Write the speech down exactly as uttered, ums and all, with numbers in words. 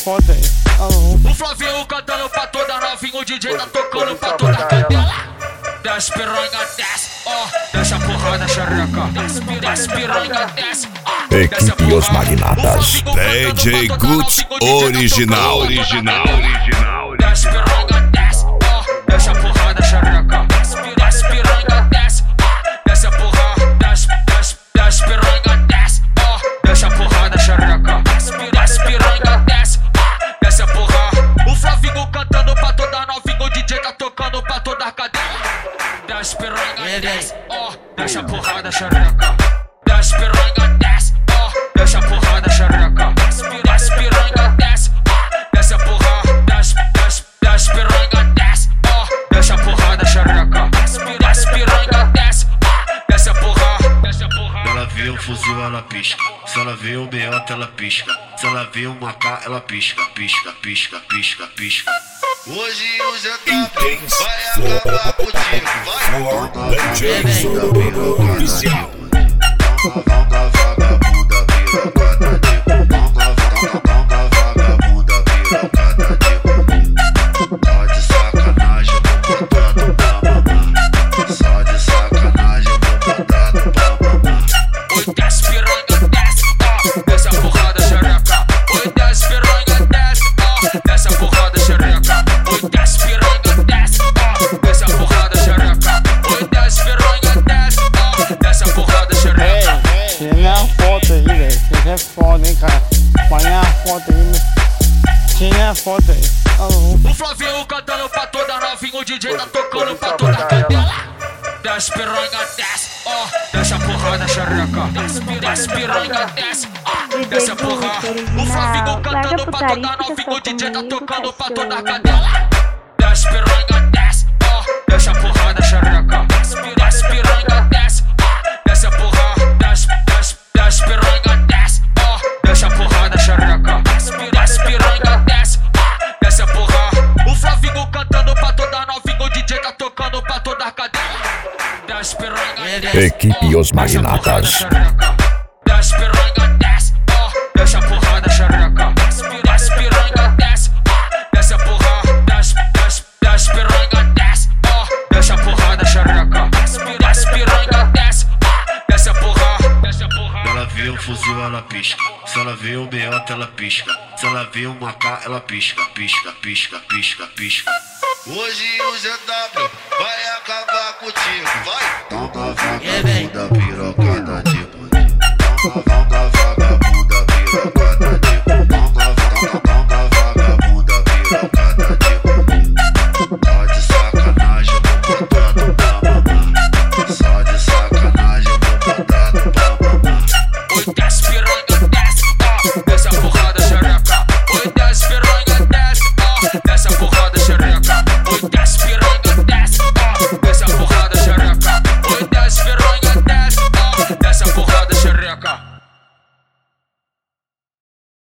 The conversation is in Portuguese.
foto aí. Alô. O Flavinho cantando pra toda novinha, o D J tá tocando pra toda cadela. Desce piranha, desce, ó, desce a porrada xereca. Desce piranha, desce, ó, desce a Equipe Os porrada. Magnatas. D J Guts original, original, original. Desce piranha, desce, ó, desce a porrada xereca. Desce piranha, desce, ó, desce a porrada. Desce, desce, desce piranha, desce, ó, desce a porrada xereca. Desce piranha, desce, ó, desce a porrada. O Flavinho cantando pra toda novinha, o D J tá tocando pra toda cadela. Desce piranha, desce, ó, desce a porrada xereca. Desce piranha, desce, ó, desce a porrada xereca. Desce piranha, desce, ó, desce a porrada. Desce, desce, desce piranha, desce, ó, desce a porrada xereca. Desce piranha, desce, ó, desce a porrada. Desce a porrada. Ela vê o fuzil, ela pisca. Se ela vê o meiota, ela pisca. Se ela vê o macá, ela pisca, pisca, pisca, pisca, pisca. Hoje o G W vai acabar contigo, vai! D J Oficial. Vanga vagabunda, pirocada de Vanga vagabunda, pirocada de Só de sacanagem, vou botar tu pra mamar. Só de sacanagem, vou botar tu pra mamar. Oi, desce piranha, desce, ó, desce a porrada xereca. Oi, desce piranha, desce, ó, desce a porrada xereca. Oi, desce piranha, desce, ó, desce a porrada xereca. Oi, desce piranha, desce, ó, desce a porrada xereca. Ei, tira a foto aí, velho. Isso é foda, hein, cara. Põe a foto aí, né? Tira a foto aí. Alô. O Flavinho cantando pra toda novinha, o D J tá tocando pra toda cadela. Desce piranha, desce, ó, desce a porrada xereca. Desce piranha, desce, ó, desce a porrada. O Flavinho cantando pra toda novinha, o D J tá tocando pra toda cadela. Desce piranha, desce, ó, desce a porrada xereca. Desce piranha, desce, ó, desce a porrada. Desce, desce, desce piranha, desce, ó, desce a porrada xereca. Desce piranha, desce, ó, desce a porrada. O Flavinho cantando pra toda novinha, o D J tá tocando pra toda cadela. Desce piranha, desce, Equipe ó, Os desce a porrada Magnatas. xereca. Desce piranha, desce, ó, desce a porrada xereca. Desce piranha, desce, ó, desce a porrada. Desce, desce, desce piranha, desce, ó, desce a porrada xereca. Desce piranha, desce, ó, desce a porrada. Desce a porrada. Ela vê o fuzil, ela pisca. Se ela vê o meiota, ela pisca. Se ela vê o macá, ela pisca, pisca, pisca, pisca, pisca. Hoje o G W vai acabar contigo, vai! Vanga vagabunda, pirocada de